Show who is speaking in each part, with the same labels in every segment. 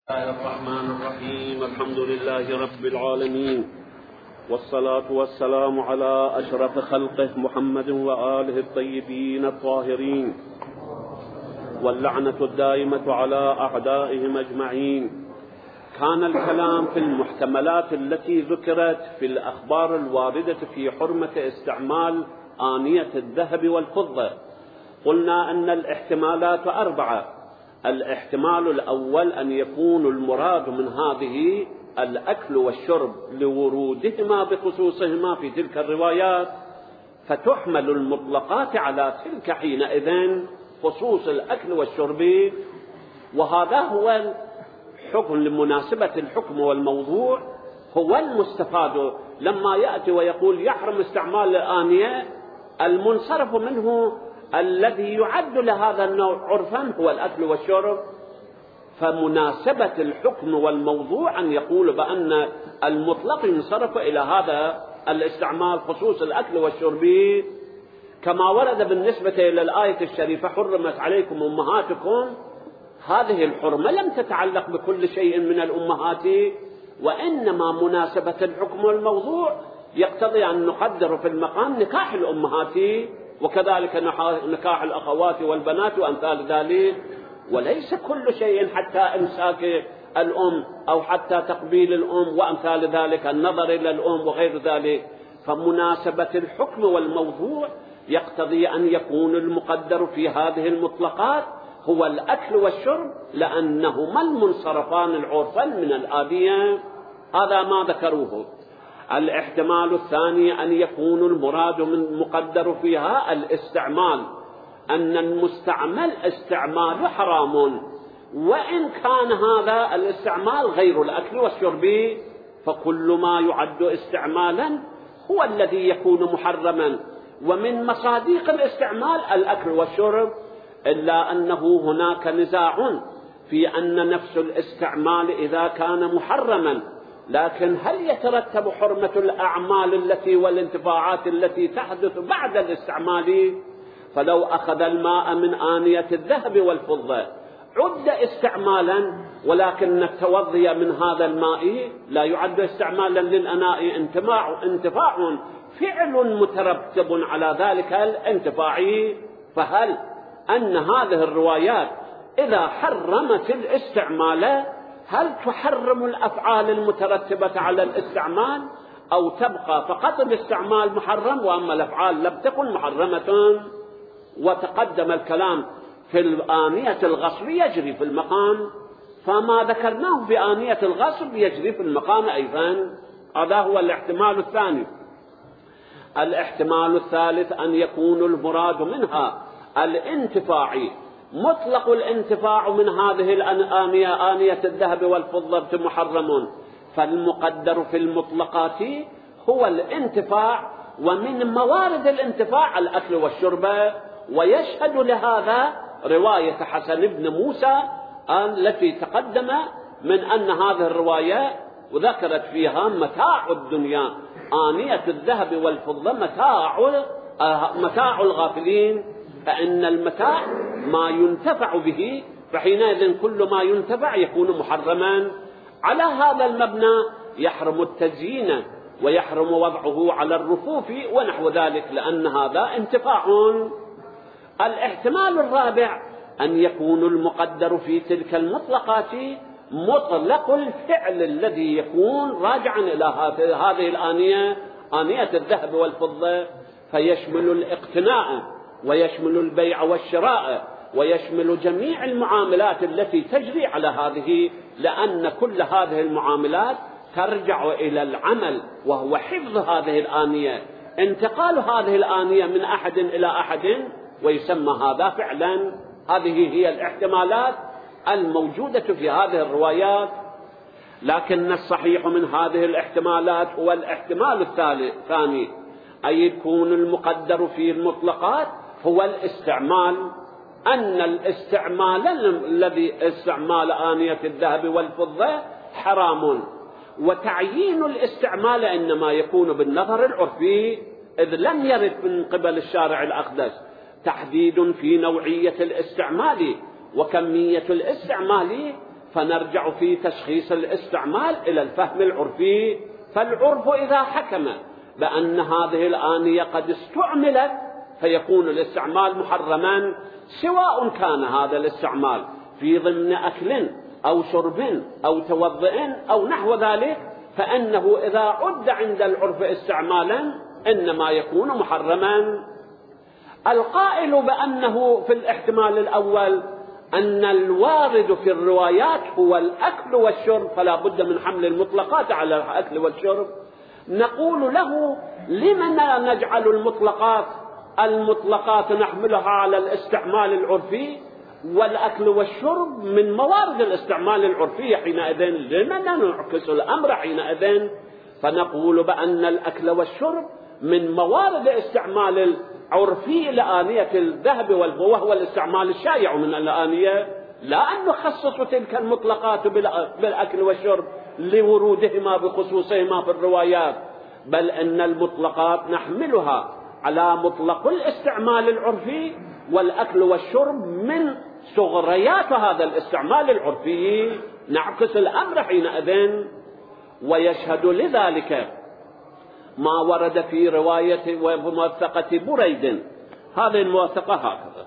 Speaker 1: الله الرحمن الرحيم. الحمد لله رب العالمين، والصلاة والسلام على أشرف خلقه محمد وآله الطيبين الطاهرين، واللعنة الدائمة على أعدائهم أجمعين. كان الكلام في المحتملات التي ذكرت في الأخبار الواردة في حرمة استعمال آنية الذهب والفضة. قلنا أن الاحتمالات 4. الاحتمال الأول أن يكون المراد من هذه الأكل والشرب لورودهما بخصوصهما في تلك الروايات، فتحمل المطلقات على تلك حينئذ خصوص الأكل والشرب، وهذا هو الحكم لمناسبة الحكم والموضوع هو المستفاد. لما يأتي ويقول يحرم استعمال الآنية، المنصرف منه الذي يعد لهذا النوع عرفا هو الأكل والشرب، فمناسبة الحكم والموضوع أن يقول بأن المطلق ينصرف إلى هذا الاستعمال خصوص الأكل والشرب، كما ورد بالنسبة إلى الآية الشريفة حرمت عليكم أمهاتكم. هذه الحرمة لم تتعلق بكل شيء من الأمهات، وإنما مناسبة الحكم والموضوع يقتضي أن نقدر في المقام نكاح الأمهات، وكذلك نكاح الأخوات والبنات وأمثال ذلك، وليس كل شيء حتى إمساك الأم أو حتى تقبيل الأم وأمثال ذلك، النظر إلى الأم وغير ذلك. فمناسبة الحكم والموضوع يقتضي أن يكون المقدر في هذه المطلقات هو الأكل والشرب، لأنهما المنصرفان العرفا من الآدية. هذا ما ذكروه. الاحتمال الثاني أن يكون المراد من مقدر فيها الاستعمال، أن المستعمل استعمال حرام، وإن كان هذا الاستعمال غير الأكل والشرب، فكل ما يعد استعمالا هو الذي يكون محرما، ومن مصادق الاستعمال الأكل والشرب، إلا أنه هناك نزاع في أن نفس الاستعمال إذا كان محرما، لكن هل يترتب حرمة الأعمال التي والانتفاعات التي تحدث بعد الاستعمال؟ فلو أخذ الماء من آنية الذهب والفضة عد استعمالا، ولكن التوضي من هذا الماء لا يعد استعمالا للأناء، انتفاع فعل مترتب على ذلك الانتفاع. فهل أن هذه الروايات إذا حرمت الاستعمال هل تحرم الأفعال المترتبة على الاستعمال، أو تبقى فقط الاستعمال محرم وأما الأفعال لم تكن محرمة؟ وتقدم الكلام في آنية الغصب يجري في المقام، فما ذكرناه في آنية الغصب يجري في المقام أيضا. هذا هو الاحتمال الثاني. الاحتمال الثالث أن يكون المراد منها الانتفاعي، مطلق الانتفاع من هذه الآنية، آنية الذهب والفضة محرم، فالمقدر في المطلقات هو الانتفاع، ومن موارد الانتفاع الأكل والشرب. ويشهد لهذا رواية حسن بن موسى التي تقدم من أن هذه الرواية وذكرت فيها متاع الدنيا، آنية الذهب والفضة متاع الغافلين، فإن المتاع ما ينتفع به، فحينئذ كل ما ينتفع يكون محرما. على هذا المبنى يحرم التزيين ويحرم وضعه على الرفوف ونحو ذلك، لأن هذا انتفاع. الاحتمال الرابع أن يكون المقدر في تلك المطلقات مطلق الفعل الذي يكون راجعا إلى هذه الآنية، آنية الذهب والفضة، فيشمل الاقتناء ويشمل البيع والشراء ويشمل جميع المعاملات التي تجري على هذه، لأن كل هذه المعاملات ترجع إلى العمل وهو حفظ هذه الآنية، انتقال هذه الآنية من أحد إلى أحد، ويسمى هذا فعلا. هذه هي الاحتمالات الموجودة في هذه الروايات. لكن الصحيح من هذه الاحتمالات هو الاحتمال الثاني، أي يكون المقدر في المطلقات هو الاستعمال، أن الاستعمال الذي استعمال آنية الذهب والفضة حرام، وتعيين الاستعمال إنما يكون بالنظر العرفي، إذ لم يرد من قبل الشارع الأقدس تحديد في نوعية الاستعمال وكمية الاستعمال، فنرجع في تشخيص الاستعمال إلى الفهم العرفي. فالعرف إذا حكم بأن هذه الآنية قد استعملت فيكون الاستعمال محرما، سواء كان هذا الاستعمال في ضمن أكل أو شرب أو توضئ أو نحو ذلك، فإنه إذا عد عند العرف استعمالا إنما يكون محرما. القائل بأنه في الاحتمال الأول أن الوارد في الروايات هو الأكل والشرب فلا بد من حمل المطلقات على الأكل والشرب، نقول له لمن لا نجعل المطلقات نحملها على الاستعمال العرفي، والأكل والشرب من موارد الاستعمال العرفي حينئذ لمن نعكس الأمر حينئذ؟ فنقول بأن الأكل والشرب من موارد استعمال العرفي لآنية الذهب وهو الاستعمال الشائع من الآنية، لا أن نخصص تلك المطلقات بالأكل والشرب لورودهما بخصوصهما في الروايات، بل أن المطلقات نحملها على مطلق الاستعمال العرفي، والأكل والشرب من صغريات هذا الاستعمال العرفي، نعكس الأمر حينئذ. ويشهد لذلك ما ورد في رواية وموثقة بريد. هذه الموثقة هكذا: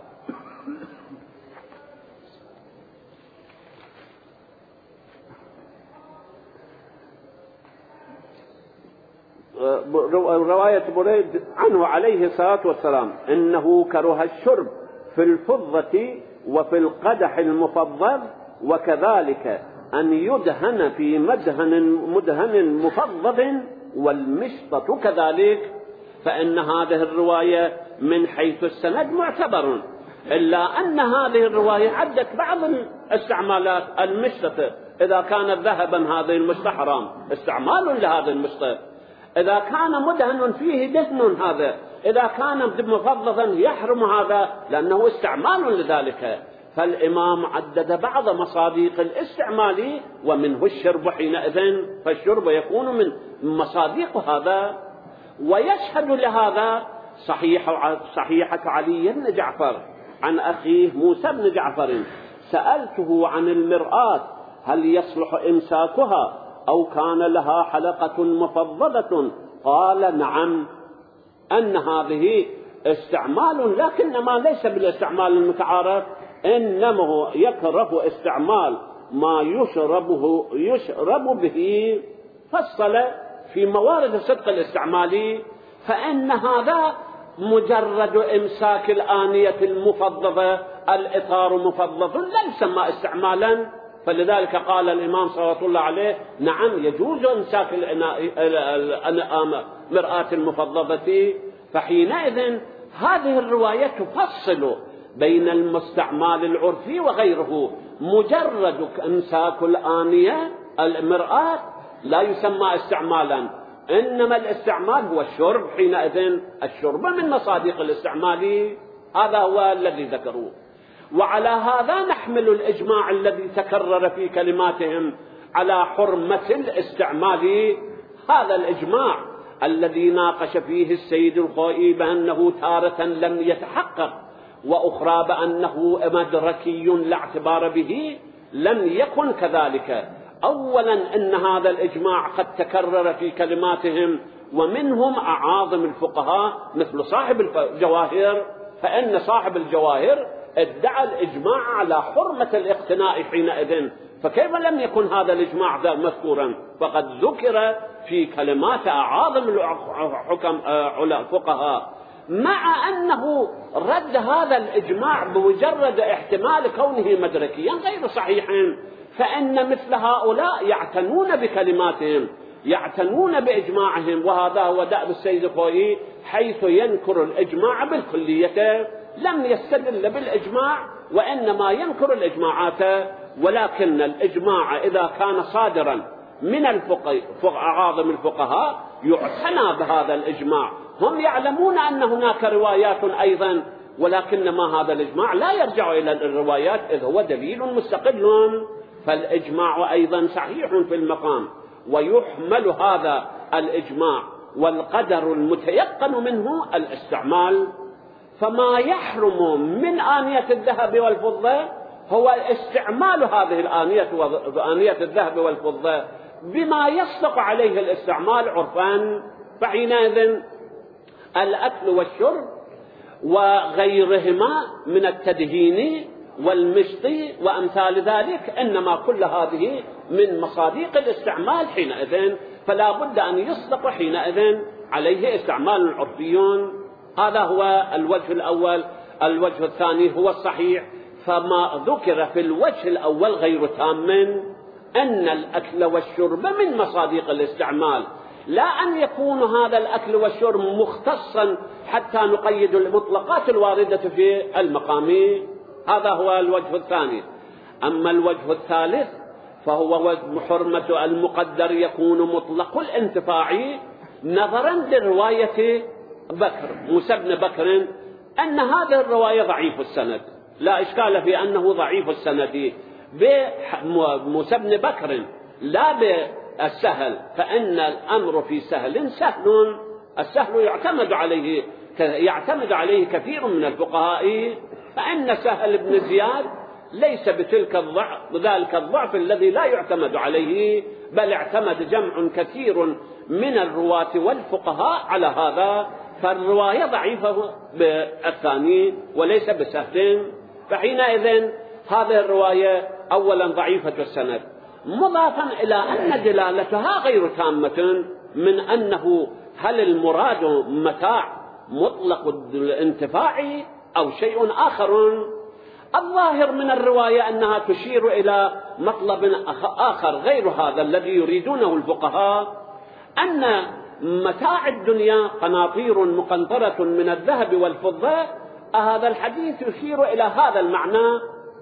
Speaker 1: رواية بريد عنه عليه الصلاة والسلام إنه كره الشرب في الفضة وفي القدح المفضل، وكذلك أن يدهن في مدهن مفضل والمشطة كذلك. فإن هذه الرواية من حيث السند معتبر، إلا أن هذه الرواية عدت بعض الاستعمالات. المشطة إذا كانت ذهبا هذه المشطة حرام، استعمال لهذا المشطة. إذا كان مدهن فيه دهن هذا، إذا كان مفضلا يحرم هذا لأنه استعمال لذلك. فالإمام عدد بعض مصادق الاستعمال ومنه الشرب حينئذ، فالشرب يكون من مصادق هذا. ويشهد لهذا صحيحة علي بن جعفر عن أخيه موسى بن جعفر: سألته عن المرآة هل يصلح إمساكها أو كان لها حلقة مفضلة؟ قال نعم، أن هذه استعمال لكنما ليس بالاستعمال المتعارف، إنما يكره استعمال ما يشرب به. فصل في موارد صدق الاستعمال، فإن هذا مجرد إمساك الآنية المفضلة، الإطار مفضل لا يسمى استعمالا. فلذلك قال الإمام صلى الله عليه: نعم يجوز إمساك مرآة المفضلة. فحينئذ هذه الرواية تفصل بين المستعمال العرفي وغيره. مجرد إمساك الآنية المرآة لا يسمى استعمالا، إنما الاستعمال هو الشرب. حينئذ الشرب من مصادق الاستعمال، هذا هو الذي ذكروه. وعلى هذا نحمل الإجماع الذي تكرر في كلماتهم على حرمة الاستعمال. هذا الإجماع الذي ناقش فيه السيد الخوئي بأنه تارة لم يتحقق، وأخرى بأنه مدركي لا اعتبار به، لم يكن كذلك. أولا إن هذا الإجماع قد تكرر في كلماتهم، ومنهم أعاظم الفقهاء مثل صاحب الجواهر، فإن صاحب الجواهر ادعى الإجماع على حرمة الاقتناء حينئذ، فكيف لم يكن هذا الإجماع ذا مذكورا؟ فقد ذكر في كلمات أعاظم الفقهاء، مع أنه رد هذا الإجماع بمجرد احتمال كونه مدركيا غير صحيح. فإن مثل هؤلاء يعتنون بكلماتهم، يعتنون بإجماعهم، وهذا هو دأب السيد الخوئي حيث ينكر الإجماع بالكلية، لم يستدل بالإجماع وإنما ينكر الإجماعات. ولكن الإجماع إذا كان صادرا من أعاظم الفقهاء يعتنى بهذا الإجماع. هم يعلمون أن هناك روايات أيضا، ولكن ما هذا الإجماع لا يرجع إلى الروايات إذ هو دليل مستقل. فالإجماع أيضا صحيح في المقام، ويحمل هذا الإجماع والقدر المتيقن منه الاستعمال. فما يحرم من آنية الذهب والفضة هو استعمال هذه الآنية وآنية الذهب والفضة بما يصدق عليه الاستعمال عرفا. فحينئذ الأكل والشرب وغيرهما من التدهين والمشط وأمثال ذلك إنما كل هذه من مصادق الاستعمال حينئذ، فلا بد أن يصدق حينئذ عليه استعمال عرفي. هذا هو الوجه الأول. الوجه الثاني هو الصحيح، فما ذكر في الوجه الأول غير تام، أن الأكل والشرب من مصادق الاستعمال، لا أن يكون هذا الأكل والشرب مختصا حتى نقيد المطلقات الواردة في المقام. هذا هو الوجه الثاني. أما الوجه الثالث فهو وجه حرمة المقدر يكون مطلق الانتفاع نظرا لرواية بكر موسى بن بكر، أن هذه الرواية ضعيف السند، لا إشكال في أنه ضعيف السند بموسى بن بكر لا بالسهل، فإن الأمر في سهل سهل، السهل يعتمد عليه كثير من الفقهاء، فإن سهل بن زياد ليس بذلك الضعف الذي لا يعتمد عليه، بل اعتمد جمع كثير من الرواة والفقهاء على هذا، فالرواية ضعيفة بالثاني وليس بسهل. فحينئذ هذه الرواية أولا ضعيفة السند، مضافا إلى أن دلالتها غير تامة من أنه هل المراد متاع مطلق الانتفاع أو شيء آخر. الظاهر من الرواية أنها تشير إلى مطلب آخر غير هذا الذي يريدونه الفقهاء، أن متاع الدنيا قناطير مقنطرة من الذهب والفضة. هذا الحديث يشير إلى هذا المعنى،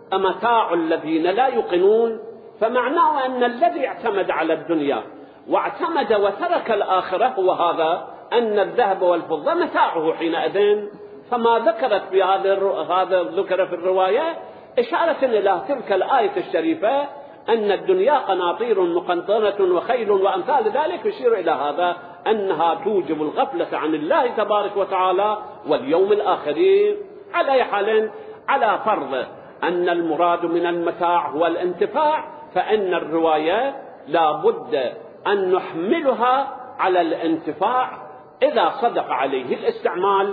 Speaker 1: أمتاع الذين لا يوقنون، فمعناه أن الذي اعتمد على الدنيا واعتمد وترك الآخرة هو هذا، أن الذهب والفضة متاعه حينئذ. فما ذكرت في هذا ذكر في الرواية إشارة إلى تلك الآية الشريفة أن الدنيا قناطير مقنطرة وخيل وأمثال ذلك، يشير إلى هذا أنها توجب الغفلة عن الله تبارك وتعالى واليوم الآخر. على أي حال، على فرض أن المراد من المتاع هو الانتفاع، فإن الرواية لا بد أن نحملها على الانتفاع إذا صدق عليه الاستعمال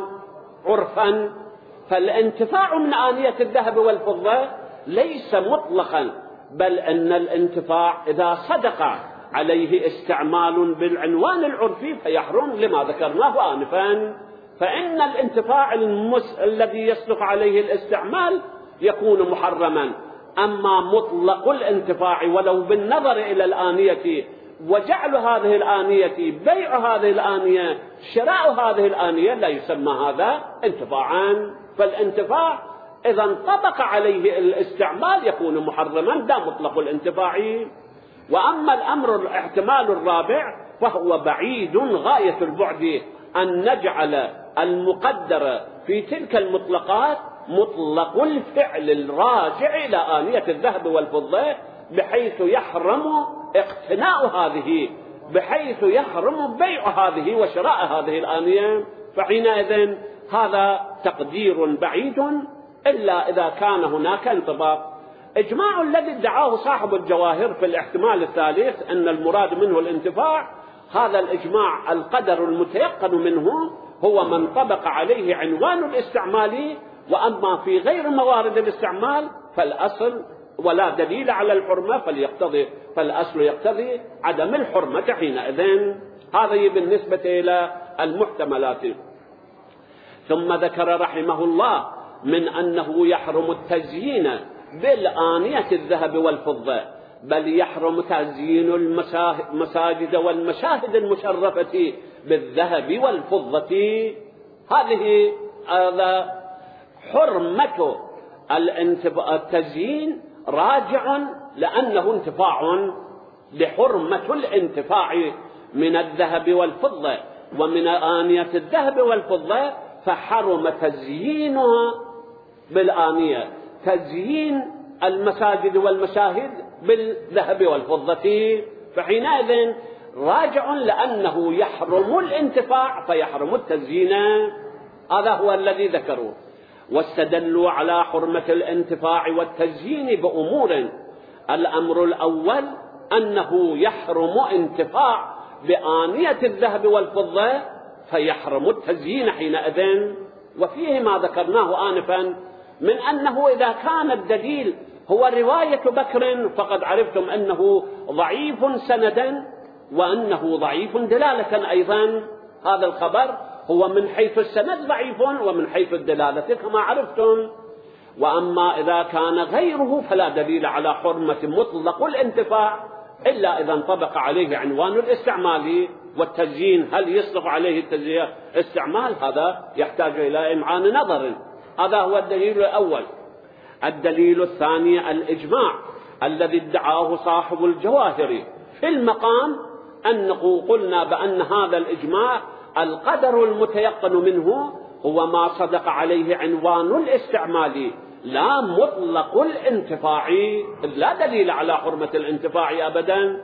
Speaker 1: عرفا. فالانتفاع من آنية الذهب والفضة ليس مطلقا، بل أن الانتفاع إذا صدق عليه استعمال بالعنوان العرفي فيحرم لما ذكرناه آنفا. فإن الانتفاع الذي يصدق عليه الاستعمال يكون محرما، أما مطلق الانتفاع ولو بالنظر إلى الآنية وجعل هذه الآنية، بيع هذه الآنية، شراء هذه الآنية، لا يسمى هذا انتفاعا. فالانتفاع إذا انطبق عليه الاستعمال يكون محرما، ده مطلق الانتفاع. وأما الأمر الاحتمال الرابع فهو بعيد غاية البعد، أن نجعل المقدر في تلك المطلقات مطلق الفعل الراجع إلى آنية الذهب والفضة، بحيث يحرم اقتناء هذه، بحيث يحرم بيع هذه وشراء هذه الآنية. فحينئذ هذا تقدير بعيد إلا إذا كان هناك انطباق. إجماع الذي ادعاه صاحب الجواهر في الاحتمال الثالث أن المراد منه الانتفاع، هذا الإجماع القدر المتيقن منه هو من طبق عليه عنوان الاستعمال، وأما في غير موارد الاستعمال فالأصل ولا دليل على الحرمة فالأصل يقتضي عدم الحرمة حينئذ. هذه بالنسبة إلى المحتملات. ثم ذكر رحمه الله من أنه يحرم التزيين بالآنية الذهب والفضة، بل يحرم تزيين المساجد والمشاهد المشرفة بالذهب والفضة. هذه حرمة التزيين راجع لأنه انتفاع، لحرمة الانتفاع من الذهب والفضة ومن آنية الذهب والفضة، فحرم تزيينها بالآنية، تزيين المساجد والمشاهد بالذهب والفضة. فحينئذ راجع لأنه يحرم الانتفاع فيحرم التزيين. هذا هو الذي ذكروه. واستدلوا على حرمة الانتفاع والتزيين بأمور. الأمر الأول أنه يحرم انتفاع بآنية الذهب والفضة، فيحرم التزيين حينئذ. وفيه ما ذكرناه آنفا من أنه إذا كان الدليل هو رواية بكر فقد عرفتم أنه ضعيف سندا وأنه ضعيف دلالة أيضا. هذا الخبر هو من حيث السند ضعيف ومن حيث الدلالة كما عرفتم. وأما إذا كان غيره فلا دليل على حرمة مطلق الانتفاع إلا إذا انطبق عليه عنوان الاستعمال والتزيين. هل يصلح عليه استعمال؟ هذا يحتاج إلى إمعان نظر. هذا هو الدليل الأول. الدليل الثاني الإجماع الذي ادعاه صاحب الجواهر في المقام، أنه قلنا بأن هذا الإجماع القدر المتيقن منه هو ما صدق عليه عنوان الاستعمال لا مطلق الانتفاع. لا دليل على حرمة الانتفاع أبدا،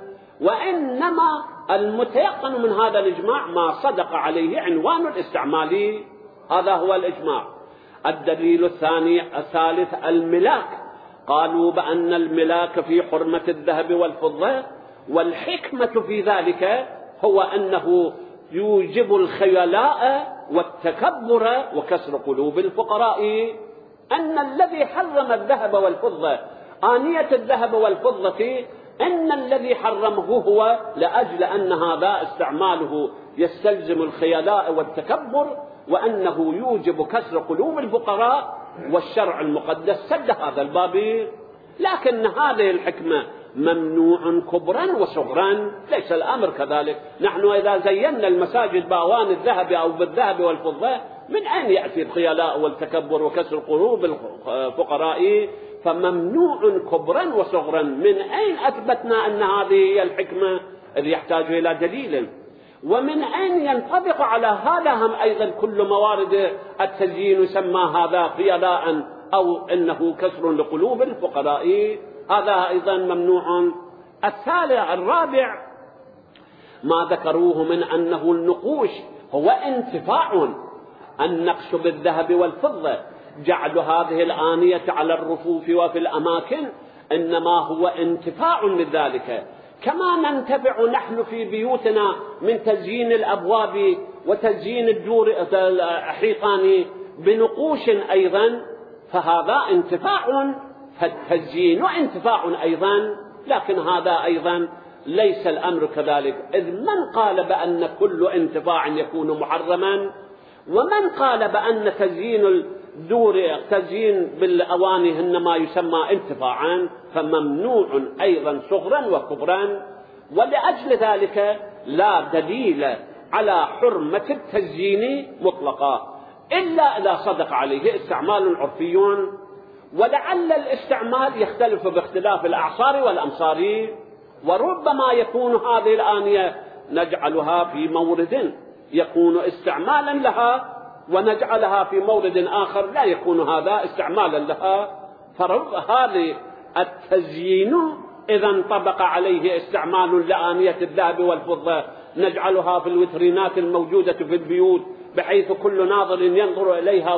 Speaker 1: وإنما المتيقن من هذا الإجماع ما صدق عليه عنوان الاستعمال. هذا هو الإجماع. الدليل الثالث الملاك. قالوا بأن الملاك في حرمة الذهب والفضة، والحكمة في ذلك هو أنه يوجب الخيلاء والتكبر وكسر قلوب الفقراء. أن الذي حرم الذهب والفضة، آنية الذهب والفضة، أن الذي حرمه هو لأجل أن هذا استعماله يستلزم الخيلاء والتكبر، وأنه يوجب كسر قلوب الفقراء، والشرع المقدس سد هذا الباب. لكن هذه الحكمة ممنوع كبرا وصغرا، ليس الأمر كذلك. نحن إذا زينا المساجد بأواني الذهب أو بالذهب والفضة، من أين يأتي الخيلاء والتكبر وكسر قلوب الفقراء؟ فممنوع كبرا وصغرا. من أين أثبتنا أن هذه هي الحكمة؟ إذ يحتاج إلى دليل. ومن أين ينطبق على هذا هم أيضا كل موارد التزيين يسمى هذا خيلاء أو إنه كسر لقلوب الفقراء؟ هذا أيضا ممنوع. الرابع ما ذكروه من أنه النقوش هو انتفاع. النقش بالذهب والفضة، جعل هذه الآنية على الرفوف وفي الأماكن، إنما هو انتفاع من ذلك. كما ننتفع نحن في بيوتنا من تزيين الأبواب وتزيين الدور الحيطان بنقوش أيضا، فهذا انتفاع، فالتزيين انتفاع أيضا. لكن هذا أيضا ليس الأمر كذلك، إذ من قال بأن كل انتفاع يكون محرما، ومن قال بأن تزيين الدور تزيين بالأواني إنما يسمى انتفاعا، فممنوع أيضا صغرا وكبرا. ولأجل ذلك لا دليل على حرمة التزيين مطلقا إلا إذا صدق عليه استعمال عرفي. ولعل الاستعمال يختلف باختلاف الأعصار والأمصار، وربما يكون هذه الآنية نجعلها في مورد يكون استعمالا لها، ونجعلها في مورد آخر لا يكون هذا استعمالا لها. فهذا التزيين إذا انطبق عليه استعمال لآنية الذهب والفضة، نجعلها في الوترينات الموجودة في البيوت بحيث كل ناظر ينظر إليها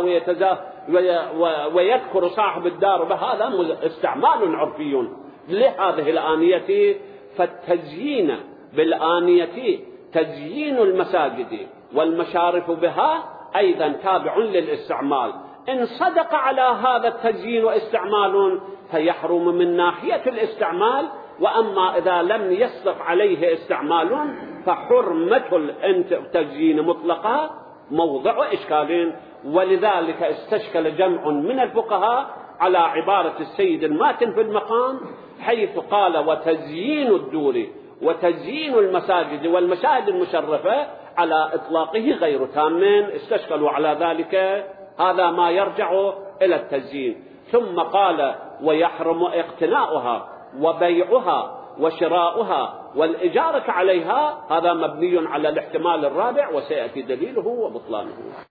Speaker 1: ويذكر صاحب الدار بهذا استعمال عرفي لهذه الآنية. فالتزيين بالآنية تزيين المساجد والمشارف بها أيضا تابع للاستعمال. إن صدق على هذا التزيين واستعمال فيحرم من ناحية الاستعمال، وأما إذا لم يصدق عليه استعمال فحرمة التزيين مطلقة موضع إشكال. ولذلك استشكل جمع من الفقهاء على عبارة السيد الماتن في المقام، حيث قال وتزيين الدور وتزيين المساجد والمشاهد المشرفة على إطلاقه غير تام. استشكلوا على ذلك، هذا ما يرجع إلى التزيين. ثم قال ويحرم اقتناؤها وبيعها وشراؤها والإجارة عليها، هذا مبني على الاحتمال الرابع وسيأتي دليله وبطلانه.